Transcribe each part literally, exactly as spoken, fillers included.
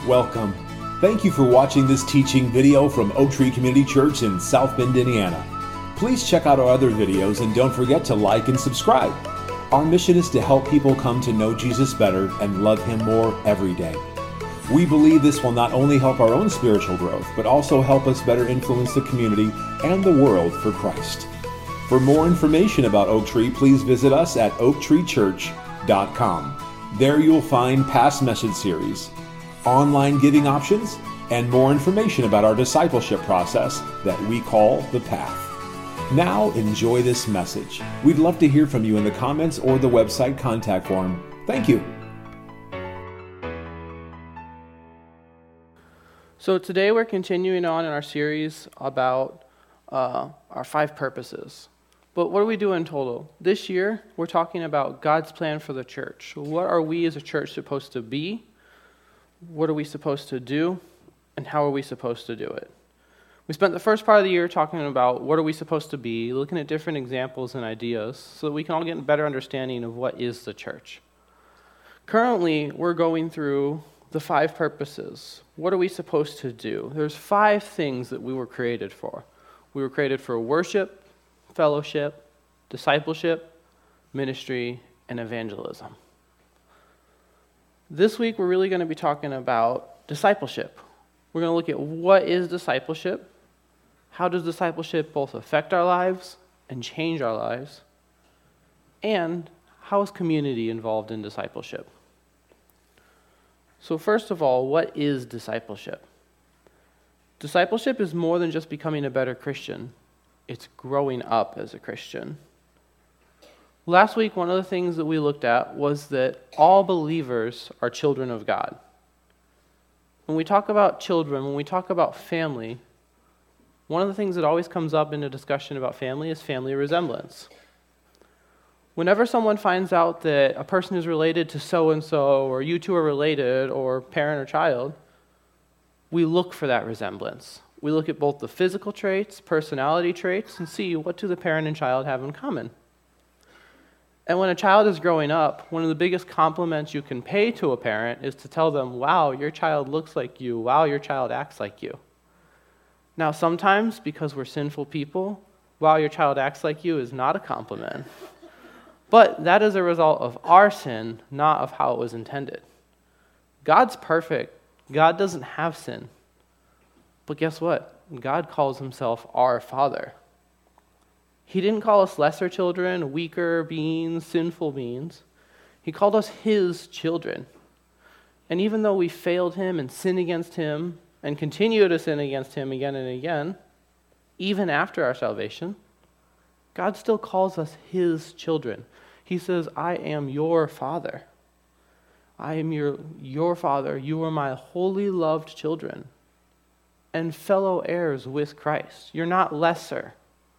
Welcome. Thank you for watching this teaching video from Oak Tree Community Church in South Bend, Indiana. Please check out our other videos and don't forget to like and subscribe. Our mission is to help people come to know Jesus better and love Him more every day. We believe this will not only help our own spiritual growth, but also help us better influence the community and the world for Christ. For more information about Oak Tree, please visit us at oak tree church dot com. There you'll find past message series, online giving options, and more information about our discipleship process that we call The Path. Now enjoy this message. We'd love to hear from you in the comments or the website contact form. Thank you. So today we're continuing on in our series about uh, our five purposes. But what do we do in total? This year, we're talking about God's plan for the church. What are we as a church supposed to be? What are we supposed to do? And how are we supposed to do it? We spent the first part of the year talking about what are we supposed to be, looking at different examples and ideas so that we can all get a better understanding of what is the church. Currently, we're going through the five purposes. What are we supposed to do? There's five things that we were created for. We were created for worship, fellowship, discipleship, ministry, and evangelism. This week, we're really going to be talking about discipleship. We're going to look at what is discipleship, how does discipleship both affect our lives and change our lives, and how is community involved in discipleship. So first of all, what is discipleship? Discipleship is more than just becoming a better Christian. It's growing up as a Christian. Last week, one of the things that we looked at was that all believers are children of God. When we talk about children, when we talk about family, one of the things that always comes up in a discussion about family is family resemblance. Whenever someone finds out that a person is related to so-and-so, or you two are related, or parent or child, we look for that resemblance. We look at both the physical traits, personality traits, and see what do the parent and child have in common. And when a child is growing up, one of the biggest compliments you can pay to a parent is to tell them, wow, your child looks like you. Wow, your child acts like you. Now, sometimes, because we're sinful people, wow, your child acts like you is not a compliment. But that is a result of our sin, not of how it was intended. God's perfect. God doesn't have sin. But guess what? God calls himself our Father. He didn't call us lesser children, weaker beings, sinful beings. He called us his children. And even though we failed him and sinned against him and continue to sin against him again and again, even after our salvation, God still calls us his children. He says, I am your Father. I am your, your Father. You are my holy loved children and fellow heirs with Christ. You're not lesser.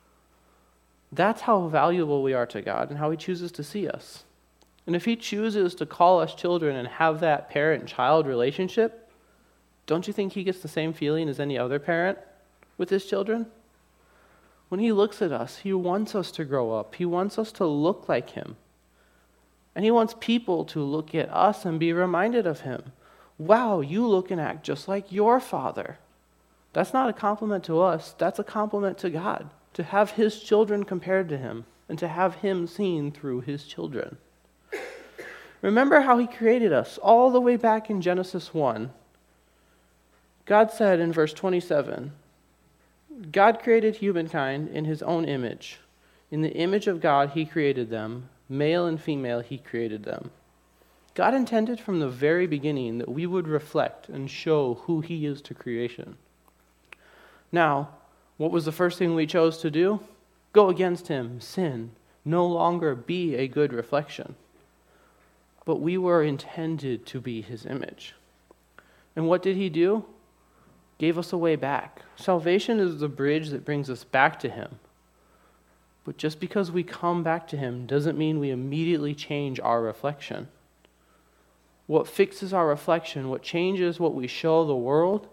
That's how valuable we are to God and how he chooses to see us. And if he chooses to call us children and have that parent-child relationship, don't you think he gets the same feeling as any other parent with his children? When he looks at us, he wants us to grow up. He wants us to look like him. And he wants people to look at us and be reminded of him. Wow, you look and act just like your father. That's not a compliment to us. That's a compliment to God, to have his children compared to him and to have him seen through his children. Remember how he created us all the way back in Genesis one. God said in verse twenty-seven, God created humankind in his own image. In the image of God, he created them. Male and female, he created them. God intended from the very beginning that we would reflect and show who he is to creation. Now, what was the first thing we chose to do? Go against him, sin, no longer be a good reflection. But we were intended to be his image. And what did he do? Gave us a way back. Salvation is the bridge that brings us back to him. But just because we come back to him doesn't mean we immediately change our reflection. What fixes our reflection, what changes what we show the world,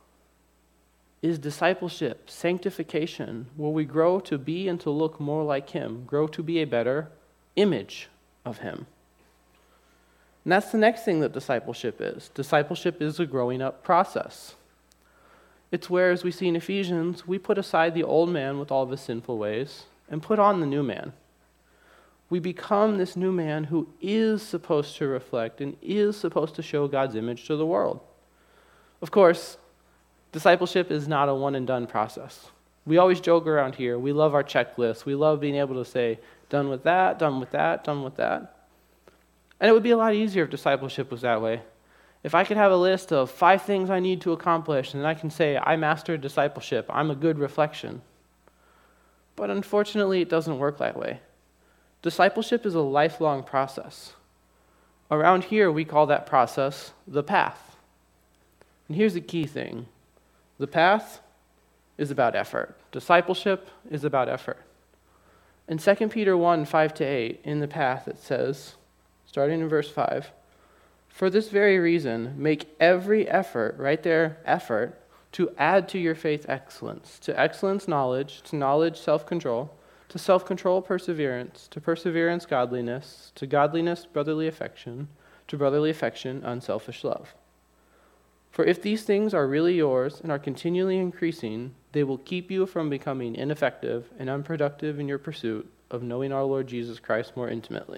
is discipleship, sanctification, where we grow to be and to look more like him, grow to be a better image of him. And that's the next thing that discipleship is. Discipleship is a growing up process. It's where, as we see in Ephesians, we put aside the old man with all of his sinful ways and put on the new man. We become this new man who is supposed to reflect and is supposed to show God's image to the world. Of course, discipleship is not a one-and-done process. We always joke around here. We love our checklists. We love being able to say, done with that, done with that, done with that. And it would be a lot easier if discipleship was that way. If I could have a list of five things I need to accomplish, and then I can say, I mastered discipleship, I'm a good reflection. But unfortunately, it doesn't work that way. Discipleship is a lifelong process. Around here, we call that process the path. And here's the key thing. The path is about effort. Discipleship is about effort. In Second Peter one, five to eight, in the path, it says, starting in verse five, for this very reason, make every effort, right there, effort, to add to your faith excellence, to excellence knowledge, to knowledge self-control, to self-control perseverance, to perseverance godliness, to godliness brotherly affection, to brotherly affection unselfish love. For if these things are really yours and are continually increasing, they will keep you from becoming ineffective and unproductive in your pursuit of knowing our Lord Jesus Christ more intimately.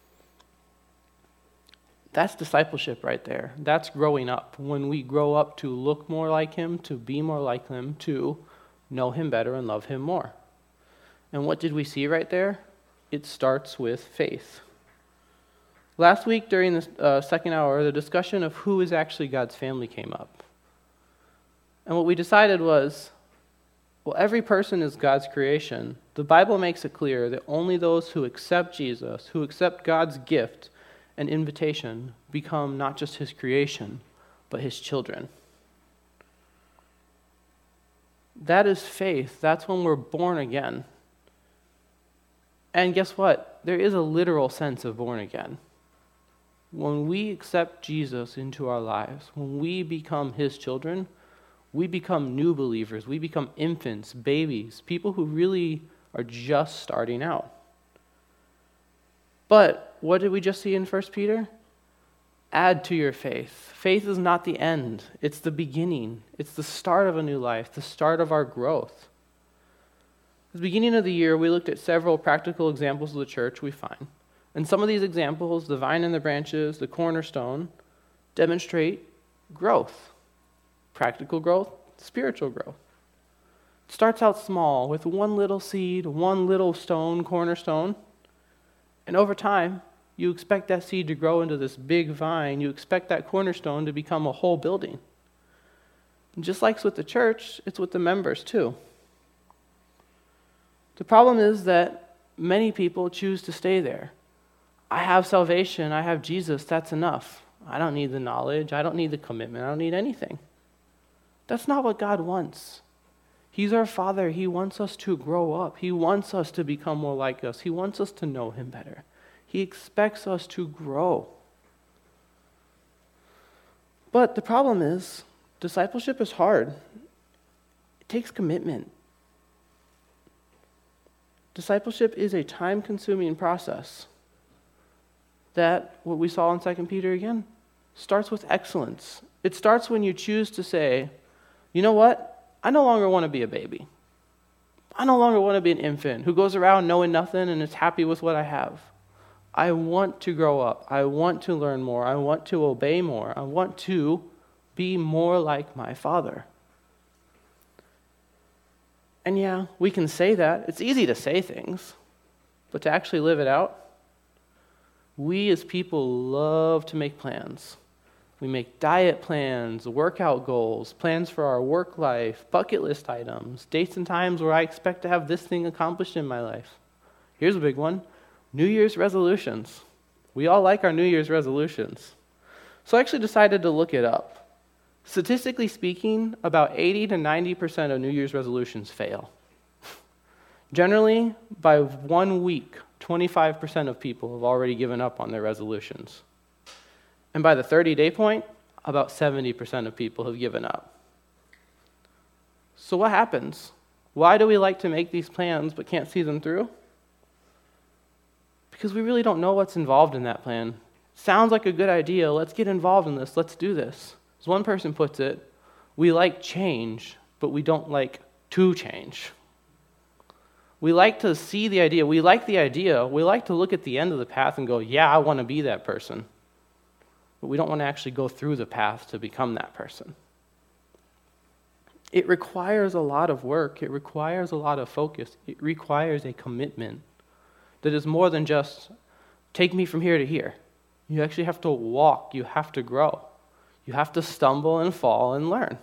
That's discipleship right there. That's growing up. When we grow up to look more like him, to be more like him, to know him better and love him more. And what did we see right there? It starts with faith. Last week during the uh, second hour, the discussion of who is actually God's family came up. And what we decided was, well, every person is God's creation. The Bible makes it clear that only those who accept Jesus, who accept God's gift and invitation, become not just his creation, but his children. That is faith. That's when we're born again. And guess what? There is a literal sense of born again. When we accept Jesus into our lives, when we become his children, we become new believers. We become infants, babies, people who really are just starting out. But what did we just see in First Peter? Add to your faith. Faith is not the end. It's the beginning. It's the start of a new life, the start of our growth. At the beginning of the year, we looked at several practical examples of the church we find. And some of these examples, the vine and the branches, the cornerstone, demonstrate growth. Practical growth, spiritual growth. It starts out small with one little seed, one little stone, cornerstone. And over time, you expect that seed to grow into this big vine. You expect that cornerstone to become a whole building. And just like with the church, it's with the members too. The problem is that many people choose to stay there. I have salvation, I have Jesus, that's enough. I don't need the knowledge, I don't need the commitment, I don't need anything. That's not what God wants. He's our Father. He wants us to grow up. He wants us to become more like us. He wants us to know him better. He expects us to grow. But the problem is, discipleship is hard. It takes commitment. Discipleship is a time-consuming process that, what we saw in Second Peter again, starts with excellence. It starts when you choose to say, you know what? I no longer want to be a baby. I no longer want to be an infant who goes around knowing nothing and is happy with what I have. I want to grow up. I want to learn more. I want to obey more. I want to be more like my Father. And yeah, we can say that. It's easy to say things, but to actually live it out, we as people love to make plans. We make diet plans, workout goals, plans for our work life, bucket list items, dates and times where I expect to have this thing accomplished in my life. Here's a big one, New Year's resolutions. We all like our New Year's resolutions. So I actually decided to look it up. Statistically speaking, about eighty to ninety percent of New Year's resolutions fail. Generally, by one week, twenty-five percent of people have already given up on their resolutions. And by the thirty-day point, about seventy percent of people have given up. So what happens? Why do we like to make these plans but can't see them through? Because we really don't know what's involved in that plan. Sounds like a good idea. Let's get involved in this. Let's do this. As one person puts it, we like change, but we don't like to change. We like to see the idea. We like the idea. We like to look at the end of the path and go, yeah, I want to be that person. But we don't want to actually go through the path to become that person. It requires a lot of work. It requires a lot of focus. It requires a commitment that is more than just take me from here to here. You actually have to walk. You have to grow. You have to stumble and fall and learn.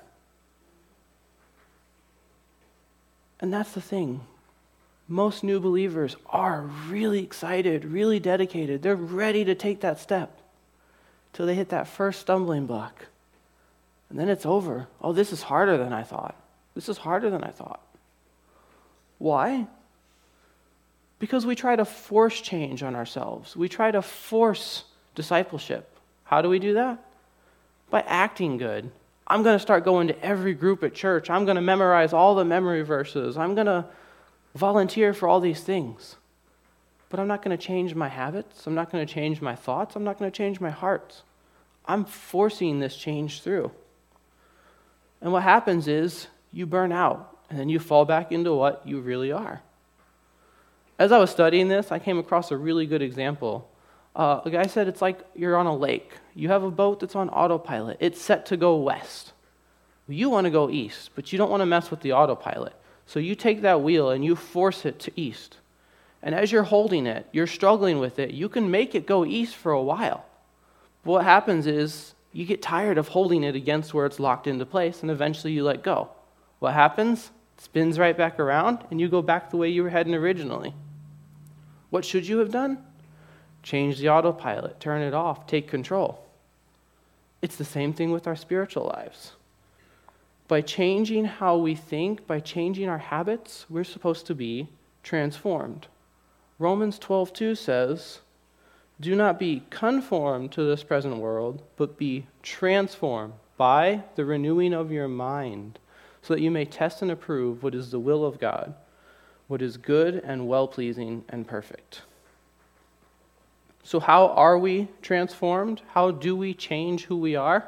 And that's the thing. Most new believers are really excited, really dedicated. They're ready to take that step till they hit that first stumbling block. And then it's over. Oh, this is harder than I thought. This is harder than I thought. Why? Because we try to force change on ourselves. We try to force discipleship. How do we do that? By acting good. I'm going to start going to every group at church. I'm going to memorize all the memory verses. I'm going to volunteer for all these things. But I'm not going to change my habits. I'm not going to change my thoughts. I'm not going to change my heart. I'm forcing this change through. And what happens is you burn out, and then you fall back into what you really are. As I was studying this, I came across a really good example. Uh, a guy said it's like you're on a lake. You have a boat that's on autopilot. It's set to go west. You want to go east, but you don't want to mess with the autopilot. So you take that wheel and you force it to east. And as you're holding it, you're struggling with it, you can make it go east for a while. But what happens is you get tired of holding it against where it's locked into place, and eventually you let go. What happens? It spins right back around, and you go back the way you were heading originally. What should you have done? Change the autopilot, turn it off, take control. It's the same thing with our spiritual lives. By changing how we think, by changing our habits, we're supposed to be transformed. Romans twelve two says, do not be conformed to this present world, but be transformed by the renewing of your mind, so that you may test and approve what is the will of God, what is good and well-pleasing and perfect. So how are we transformed? How do we change who we are?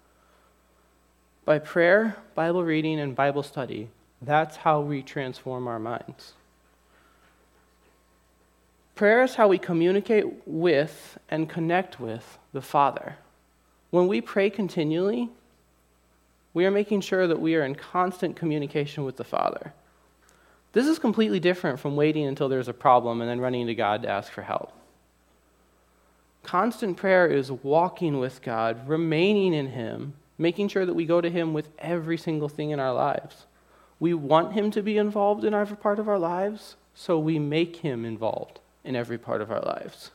By prayer, Bible reading, and Bible study. That's how we transform our minds. Prayer is how we communicate with and connect with the Father. When we pray continually, we are making sure that we are in constant communication with the Father. This is completely different from waiting until there's a problem and then running to God to ask for help. Constant prayer is walking with God, remaining in Him, making sure that we go to Him with every single thing in our lives. We want Him to be involved in every part of our lives, so we make Him involved in every part of our lives.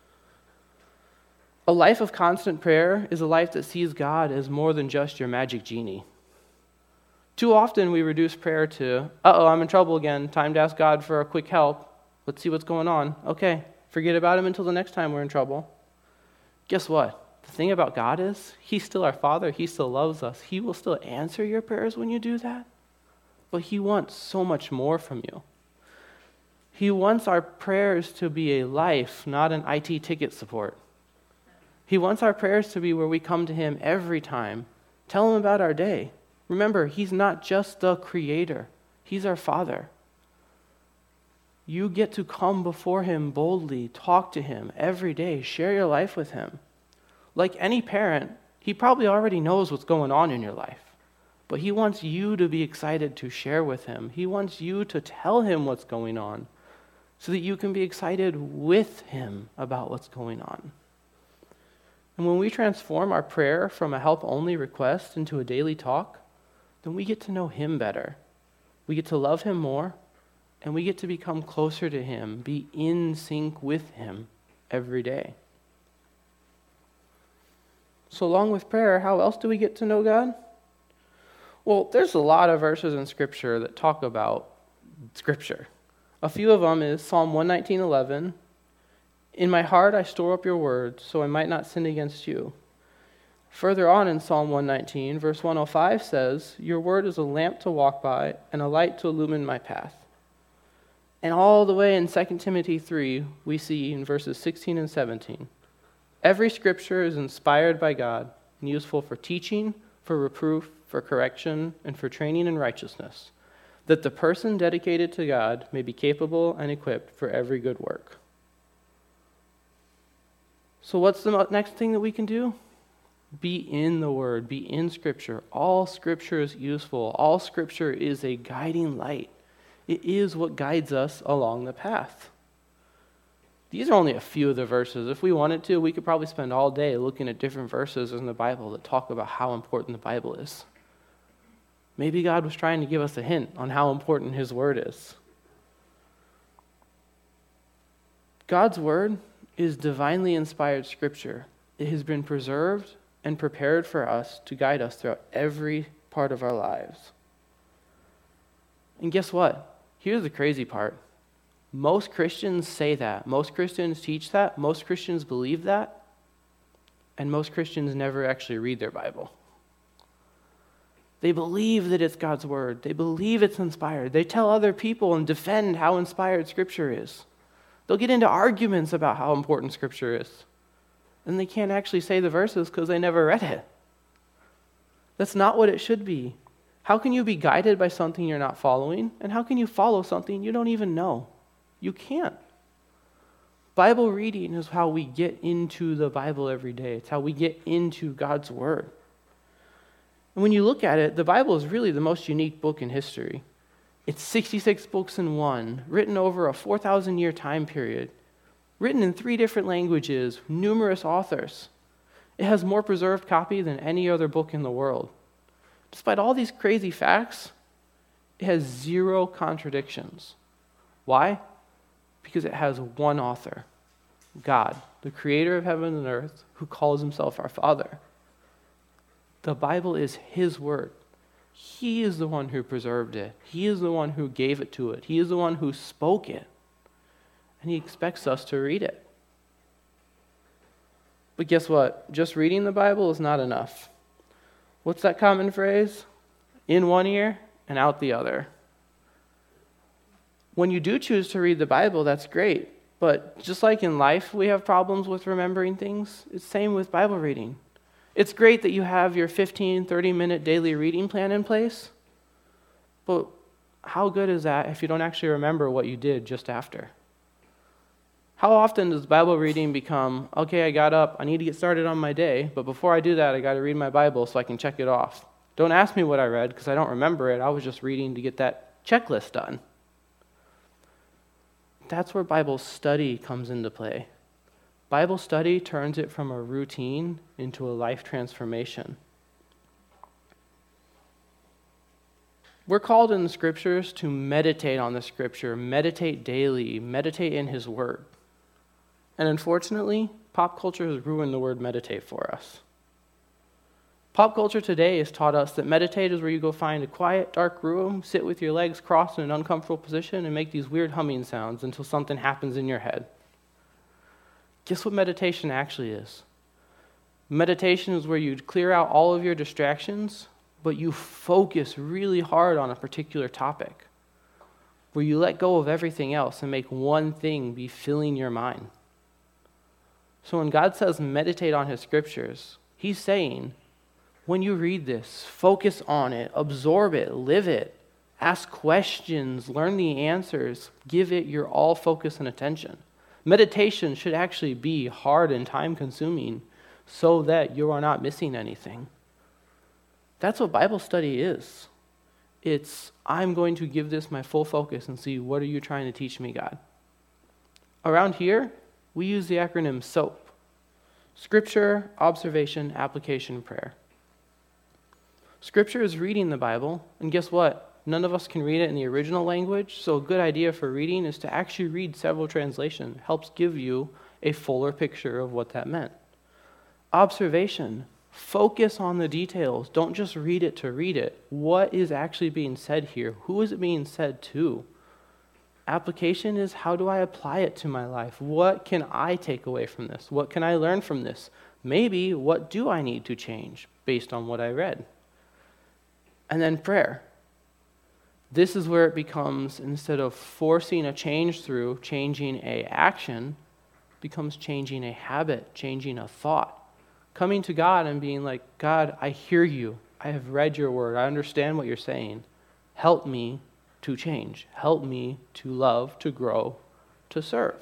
A life of constant prayer is a life that sees God as more than just your magic genie. Too often we reduce prayer to, uh-oh, I'm in trouble again, time to ask God for a quick help. Let's see what's going on. Okay, forget about Him until the next time we're in trouble. Guess what? The thing about God is, He's still our Father. He still loves us. He will still answer your prayers when you do that. But He wants so much more from you. He wants our prayers to be a life, not an I T ticket support. He wants our prayers to be where we come to Him every time, tell Him about our day. Remember, He's not just the Creator. He's our Father. You get to come before Him boldly, talk to Him every day, share your life with Him. Like any parent, He probably already knows what's going on in your life, but He wants you to be excited to share with Him. He wants you to tell Him what's going on so that you can be excited with Him about what's going on. And when we transform our prayer from a help-only request into a daily talk, then we get to know Him better. We get to love Him more, and we get to become closer to Him, be in sync with Him every day. So along with prayer, how else do we get to know God? Well, there's a lot of verses in Scripture that talk about Scripture. A few of them is Psalm one nineteen eleven. In my heart I store up your word, so I might not sin against you. Further on in Psalm one nineteen, verse one oh five says, your word is a lamp to walk by and a light to illumine my path. And all the way in Second Timothy three, we see in verses sixteen and seventeen, Every scripture is inspired by God and useful for teaching, for reproof, for correction, and for training in righteousness, that the person dedicated to God may be capable and equipped for every good work. So what's the next thing that we can do? Be in the Word, be in Scripture. All Scripture is useful. All Scripture is a guiding light. It is what guides us along the path. These are only a few of the verses. If we wanted to, we could probably spend all day looking at different verses in the Bible that talk about how important the Bible is. Maybe God was trying to give us a hint on how important His Word is. God's Word is divinely inspired Scripture. It has been preserved and prepared for us to guide us throughout every part of our lives. And guess what? Here's the crazy part. Most Christians say that. Most Christians teach that. Most Christians believe that. And most Christians never actually read their Bible. They believe that it's God's Word. They believe it's inspired. They tell other people and defend how inspired Scripture is. They'll get into arguments about how important Scripture is. And they can't actually say the verses because they never read it. That's not what it should be. How can you be guided by something you're not following? And how can you follow something you don't even know? You can't. Bible reading is how we get into the Bible every day. It's how we get into God's Word. And when you look at it, the Bible is really the most unique book in history. It's sixty-six books in one, written over a four thousand year time period, written in three different languages, numerous authors. It has more preserved copy than any other book in the world. Despite all these crazy facts, it has zero contradictions. Why? Because it has one author, God, the creator of heaven and earth, who calls himself our Father. The Bible is His Word. He is the one who preserved it. He is the one who gave it to it. He is the one who spoke it. And He expects us to read it. But guess what? Just reading the Bible is not enough. What's that common phrase? In one ear and out the other. When you do choose to read the Bible, that's great. But just like in life, we have problems with remembering things. It's the same with Bible reading. It's great that you have your fifteen, thirty minute daily reading plan in place. But how good is that if you don't actually remember what you did just after? How often does Bible reading become, okay, I got up, I need to get started on my day, but before I do that, I got to read my Bible so I can check it off. Don't ask me what I read because I don't remember it. I was just reading to get that checklist done. That's where Bible study comes into play. Bible study turns it from a routine into a life transformation. We're called in the Scriptures to meditate on the Scripture, meditate daily, meditate in His Word. And unfortunately, pop culture has ruined the word meditate for us. Pop culture today has taught us that meditate is where you go find a quiet, dark room, sit with your legs crossed in an uncomfortable position, and make these weird humming sounds until something happens in your head. Guess what meditation actually is? Meditation is where you clear out all of your distractions, but you focus really hard on a particular topic, where you let go of everything else and make one thing be filling your mind. So when God says meditate on His Scriptures, He's saying, when you read this, focus on it, absorb it, live it, ask questions, learn the answers, give it your all focus and attention. Meditation should actually be hard and time-consuming so that you are not missing anything. That's what Bible study is. It's, I'm going to give this my full focus and see, what are you trying to teach me, God? Around here, we use the acronym SOAP. Scripture, Observation, Application, Prayer. Scripture is reading the Bible, and guess what? None of us can read it in the original language, so a good idea for reading is to actually read several translations. It helps give you a fuller picture of what that meant. Observation. Focus on the details. Don't just read it to read it. What is actually being said here? Who is it being said to? Application is, how do I apply it to my life? What can I take away from this? What can I learn from this? Maybe, what do I need to change based on what I read? And then prayer. This is where it becomes, instead of forcing a change through changing a action, becomes changing a habit, changing a thought. Coming to God and being like, God, I hear you. I have read your word. I understand what you're saying. Help me to change. Help me to love, to grow, to serve.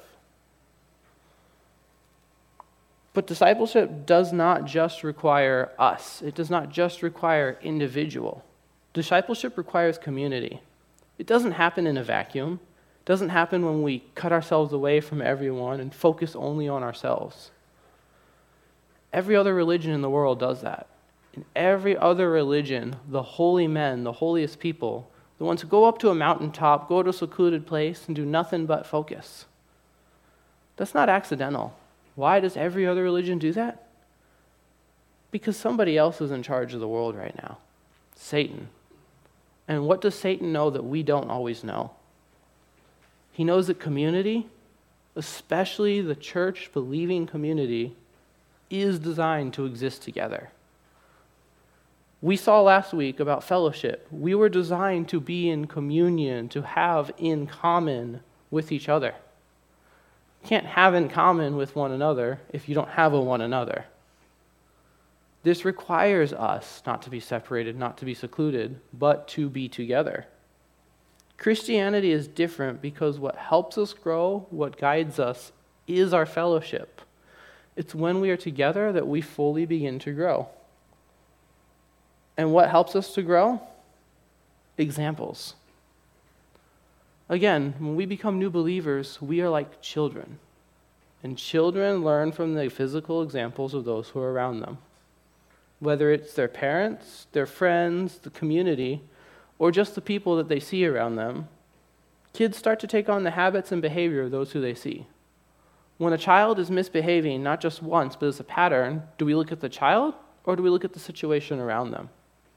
But discipleship does not just require us. It does not just require individual. Discipleship requires community. It doesn't happen in a vacuum. It doesn't happen when we cut ourselves away from everyone and focus only on ourselves. Every other religion in the world does that. In every other religion, the holy men, the holiest people, the ones who go up to a mountaintop, go to a secluded place, and do nothing but focus. That's not accidental. Why does every other religion do that? Because somebody else is in charge of the world right now. Satan. And what does Satan know that we don't always know? He knows that community, especially the church-believing community, is designed to exist together. We saw last week about fellowship. We were designed to be in communion, to have in common with each other. You can't have in common with one another if you don't have a one another. This requires us not to be separated, not to be secluded, but to be together. Christianity is different because what helps us grow, what guides us, is our fellowship. It's when we are together that we fully begin to grow. And what helps us to grow? Examples. Again, when we become new believers, we are like children. And children learn from the physical examples of those who are around them. Whether it's their parents, their friends, the community, or just the people that they see around them, kids start to take on the habits and behavior of those who they see. When a child is misbehaving, not just once, but as a pattern, do we look at the child or do we look at the situation around them?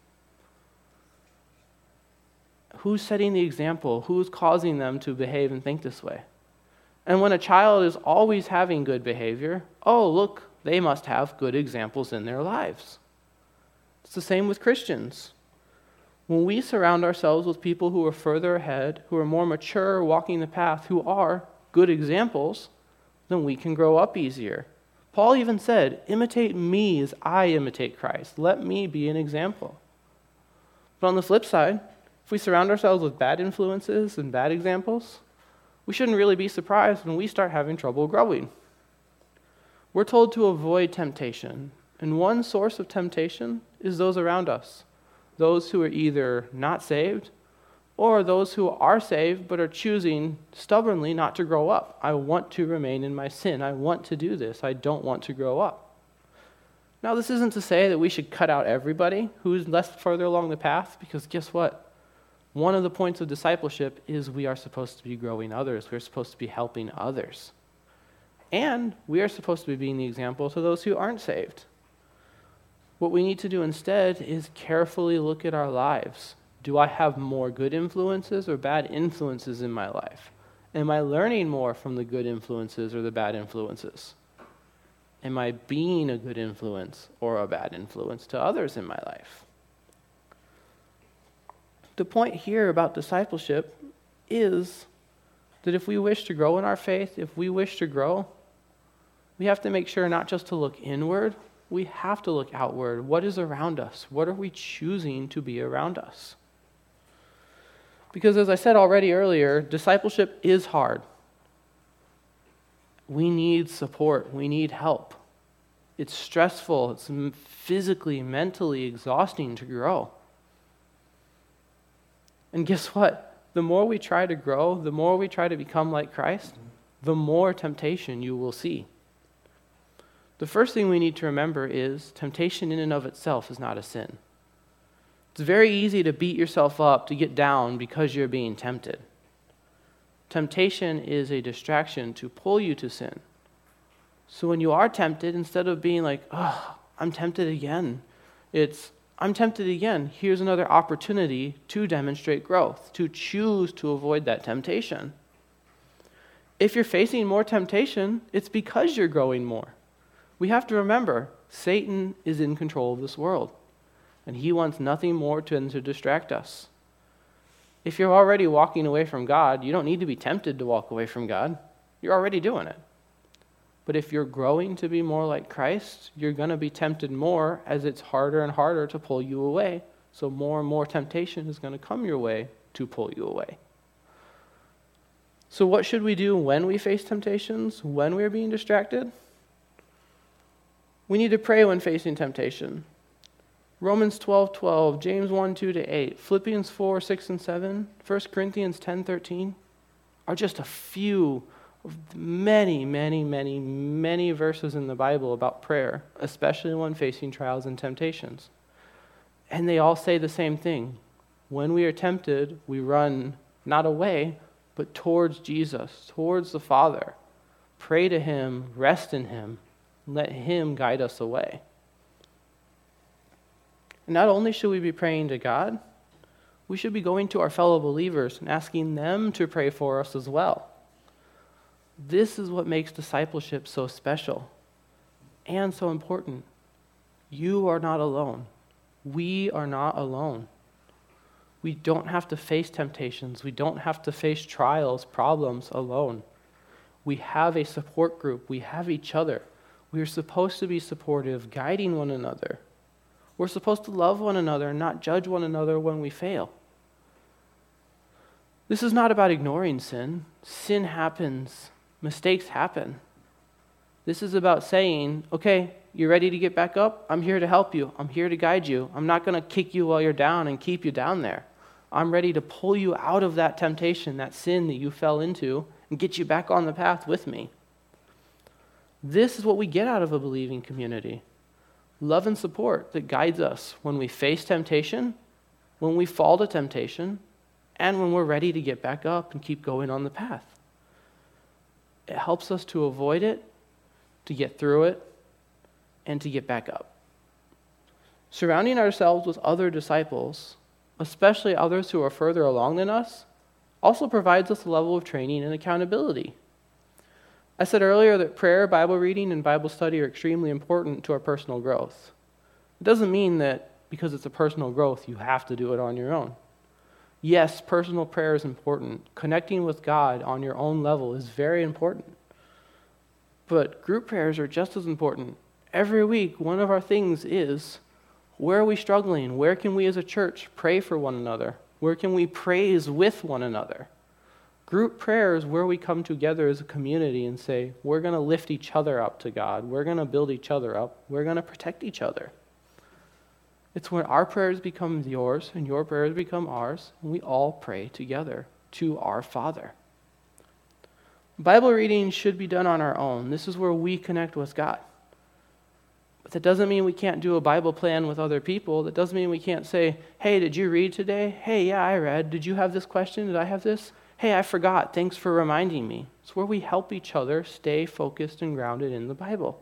Who's setting the example? Who's causing them to behave and think this way? And when a child is always having good behavior, oh, look, they must have good examples in their lives. It's the same with Christians. When we surround ourselves with people who are further ahead, who are more mature, walking the path, who are good examples, then we can grow up easier. Paul even said, imitate me as I imitate Christ. Let me be an example. But on the flip side, if we surround ourselves with bad influences and bad examples, we shouldn't really be surprised when we start having trouble growing. We're told to avoid temptation, and one source of temptation is those around us, those who are either not saved or those who are saved but are choosing stubbornly not to grow up. I want to remain in my sin. I want to do this. I don't want to grow up. Now, this isn't to say that we should cut out everybody who's less further along the path, because guess what? One of the points of discipleship is we are supposed to be growing others. We're supposed to be helping others. And we are supposed to be being the example to those who aren't saved. What we need to do instead is carefully look at our lives. Do I have more good influences or bad influences in my life? Am I learning more from the good influences or the bad influences? Am I being a good influence or a bad influence to others in my life? The point here about discipleship is that if we wish to grow in our faith, if we wish to grow, we have to make sure not just to look inward, we have to look outward. What is around us? What are we choosing to be around us? Because as I said already earlier, discipleship is hard. We need support. We need help. It's stressful. It's physically, mentally exhausting to grow. And guess what? The more we try to grow, the more we try to become like Christ, the more temptation you will see. The first thing we need to remember is temptation in and of itself is not a sin. It's very easy to beat yourself up, to get down because you're being tempted. Temptation is a distraction to pull you to sin. So when you are tempted, instead of being like, oh, I'm tempted again, it's, I'm tempted again. Here's another opportunity to demonstrate growth, to choose to avoid that temptation. If you're facing more temptation, it's because you're growing more. We have to remember, Satan is in control of this world, and he wants nothing more than to distract us. If you're already walking away from God, you don't need to be tempted to walk away from God. You're already doing it. But if you're growing to be more like Christ, you're going to be tempted more as it's harder and harder to pull you away. So more and more temptation is going to come your way to pull you away. So what should we do when we face temptations, when we're being distracted? We need to pray when facing temptation. Romans twelve twelve, James one two to eight, Philippians four six and seven, First Corinthians ten thirteen are just a few of many, many, many, many verses in the Bible about prayer, especially when facing trials and temptations. And they all say the same thing. When we are tempted, we run not away, but towards Jesus, towards the Father. Pray to him, rest in him, let him guide us away. And not only should we be praying to God, we should be going to our fellow believers and asking them to pray for us as well. This is what makes discipleship so special and so important. You are not alone. We are not alone. We don't have to face temptations. We don't have to face trials, problems alone. We have a support group. We have each other. We are supposed to be supportive, guiding one another. We're supposed to love one another and not judge one another when we fail. This is not about ignoring sin. Sin happens. Mistakes happen. This is about saying, okay, you're ready to get back up? I'm here to help you. I'm here to guide you. I'm not going to kick you while you're down and keep you down there. I'm ready to pull you out of that temptation, that sin that you fell into, and get you back on the path with me. This is what we get out of a believing community. Love and support that guides us when we face temptation, when we fall to temptation, and when we're ready to get back up and keep going on the path. It helps us to avoid it, to get through it, and to get back up. Surrounding ourselves with other disciples, especially others who are further along than us, also provides us a level of training and accountability. I said earlier that prayer, Bible reading, and Bible study are extremely important to our personal growth. It doesn't mean that because it's a personal growth, you have to do it on your own. Yes, personal prayer is important. Connecting with God on your own level is very important. But group prayers are just as important. Every week, one of our things is, where are we struggling? Where can we as a church pray for one another? Where can we praise with one another? Group prayer is where we come together as a community and say, we're going to lift each other up to God. We're going to build each other up. We're going to protect each other. It's when our prayers become yours and your prayers become ours, and we all pray together to our Father. Bible reading should be done on our own. This is where we connect with God. But that doesn't mean we can't do a Bible plan with other people. That doesn't mean we can't say, hey, did you read today? Hey, yeah, I read. Did you have this question? Did I have this? Hey, I forgot. Thanks for reminding me. It's where we help each other stay focused and grounded in the Bible.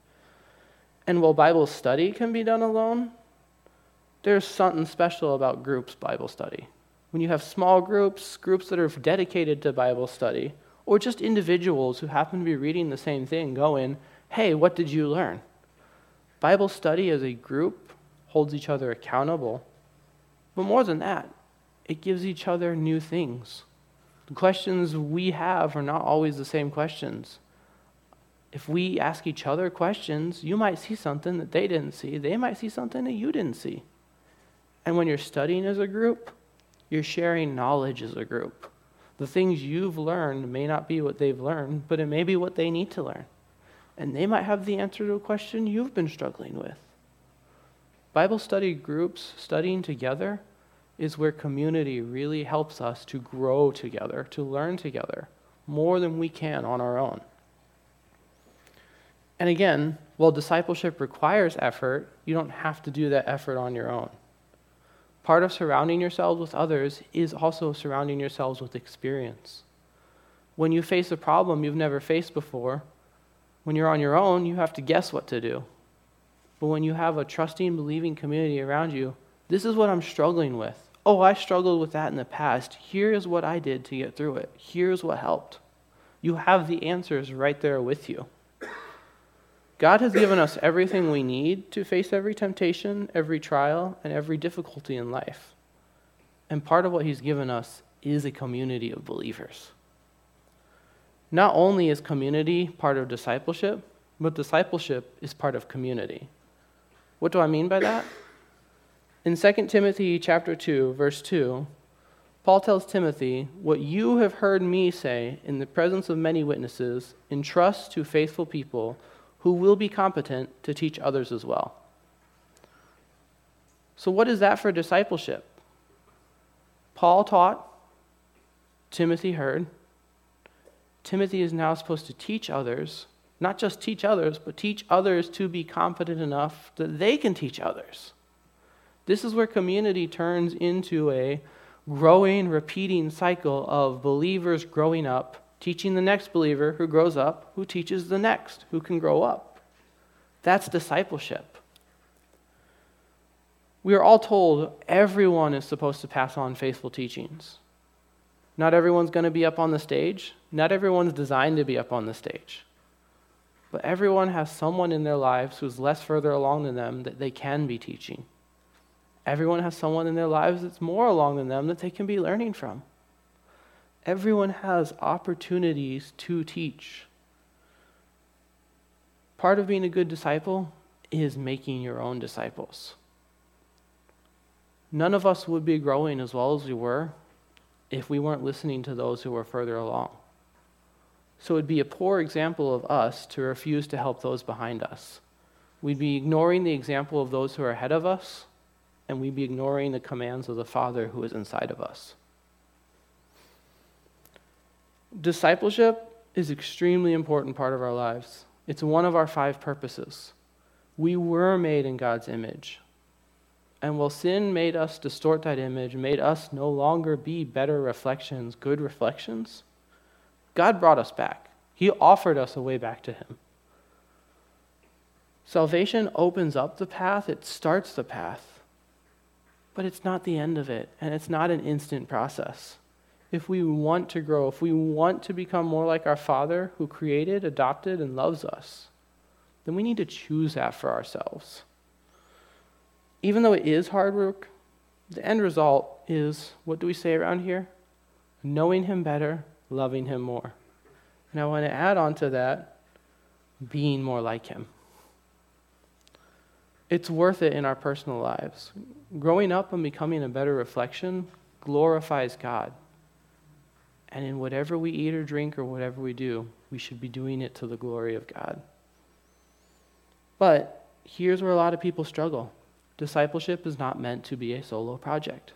And while Bible study can be done alone, there's something special about groups Bible study. When you have small groups, groups that are dedicated to Bible study, or just individuals who happen to be reading the same thing going, hey, what did you learn? Bible study as a group holds each other accountable. But more than that, it gives each other new things. The questions we have are not always the same questions. If we ask each other questions, you might see something that they didn't see. They might see something that you didn't see. And when you're studying as a group, you're sharing knowledge as a group. The things you've learned may not be what they've learned, but it may be what they need to learn. And they might have the answer to a question you've been struggling with. Bible study groups, studying together, is where community really helps us to grow together, to learn together, more than we can on our own. And again, while discipleship requires effort, you don't have to do that effort on your own. Part of surrounding yourselves with others is also surrounding yourselves with experience. When you face a problem you've never faced before, when you're on your own, you have to guess what to do. But when you have a trusting, believing community around you, this is what I'm struggling with. Oh, I struggled with that in the past. Here is what I did to get through it. Here's what helped. You have the answers right there with you. God has given us everything we need to face every temptation, every trial, and every difficulty in life. And part of what he's given us is a community of believers. Not only is community part of discipleship, but discipleship is part of community. What do I mean by that? In Second Timothy chapter two, verse two, Paul tells Timothy, "What you have heard me say in the presence of many witnesses, entrust to faithful people who will be competent to teach others as well." So what is that for discipleship? Paul taught, Timothy heard. Timothy is now supposed to teach others, not just teach others, but teach others to be competent enough that they can teach others. This is where community turns into a growing, repeating cycle of believers growing up, teaching the next believer who grows up, who teaches the next, who can grow up. That's discipleship. We are all told everyone is supposed to pass on faithful teachings. Not everyone's going to be up on the stage. Not everyone's designed to be up on the stage. But everyone has someone in their lives who's less further along than them that they can be teaching. Everyone has someone in their lives that's more along than them that they can be learning from. Everyone has opportunities to teach. Part of being a good disciple is making your own disciples. None of us would be growing as well as we were if we weren't listening to those who were further along. So it would be a poor example of us to refuse to help those behind us. We'd be ignoring the example of those who are ahead of us, and we'd be ignoring the commands of the Father who is inside of us. Discipleship is an extremely important part of our lives. It's one of our five purposes. We were made in God's image. And while sin made us distort that image, made us no longer be better reflections, good reflections, God brought us back. He offered us a way back to Him. Salvation opens up the path, it starts the path, but it's not the end of it, and it's not an instant process. If we want to grow, if we want to become more like our Father who created, adopted, and loves us, then we need to choose that for ourselves. Even though it is hard work, the end result is, what do we say around here? Knowing Him better, loving Him more. And I want to add on to that, being more like Him. It's worth it in our personal lives. Growing up and becoming a better reflection glorifies God. And in whatever we eat or drink or whatever we do, we should be doing it to the glory of God. But here's where a lot of people struggle. Discipleship is not meant to be a solo project.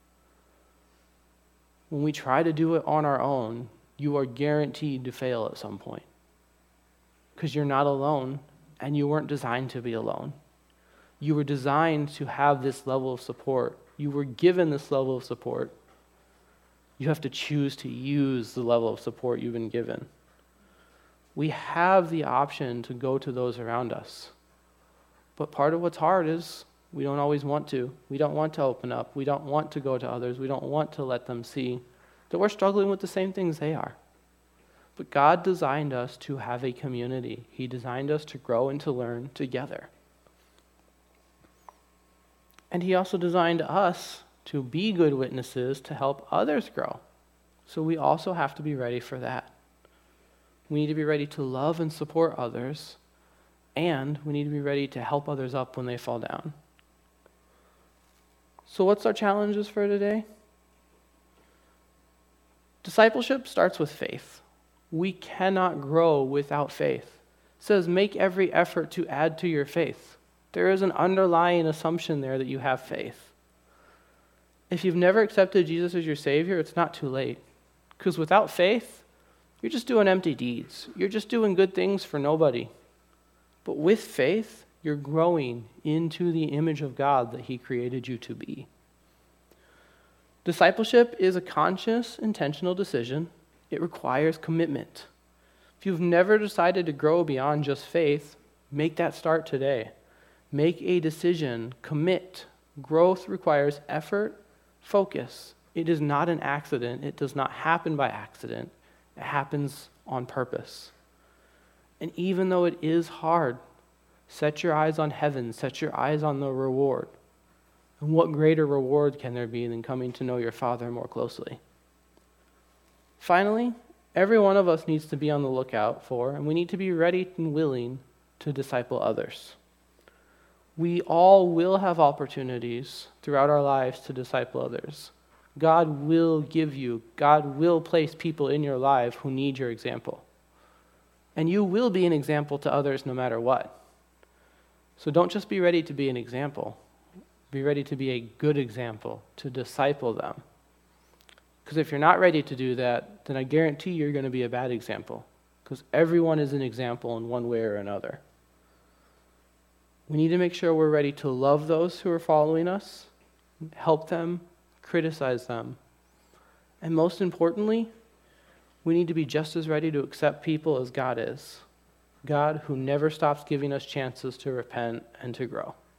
When we try to do it on our own, you are guaranteed to fail at some point. Because you're not alone, and you weren't designed to be alone. You were designed to have this level of support. You were given this level of support. You have to choose to use the level of support you've been given. We have the option to go to those around us. But part of what's hard is we don't always want to. We don't want to open up. We don't want to go to others. We don't want to let them see that we're struggling with the same things they are. But God designed us to have a community. He designed us to grow and to learn together. And He also designed us to be good witnesses to help others grow. So we also have to be ready for that. We need to be ready to love and support others, and we need to be ready to help others up when they fall down. So what's our challenges for today? Discipleship starts with faith. We cannot grow without faith. It says, make every effort to add to your faith. There is an underlying assumption there that you have faith. If you've never accepted Jesus as your Savior, it's not too late. Because without faith, you're just doing empty deeds. You're just doing good things for nobody. But with faith, you're growing into the image of God that He created you to be. Discipleship is a conscious, intentional decision. It requires commitment. If you've never decided to grow beyond just faith, make that start today. Make a decision. Commit. Growth requires effort, focus. It is not an accident. It does not happen by accident. It happens on purpose. And even though it is hard, set your eyes on heaven. Set your eyes on the reward. And what greater reward can there be than coming to know your Father more closely? Finally, every one of us needs to be on the lookout for, and we need to be ready and willing to disciple others. We all will have opportunities throughout our lives to disciple others. God will give you, God will place people in your life who need your example. And you will be an example to others no matter what. So don't just be ready to be an example. Be ready to be a good example, to disciple them. Because if you're not ready to do that, then I guarantee you're going to be a bad example. Because everyone is an example in one way or another. We need to make sure we're ready to love those who are following us, help them, criticize them. And most importantly, we need to be just as ready to accept people as God is. God who never stops giving us chances to repent and to grow.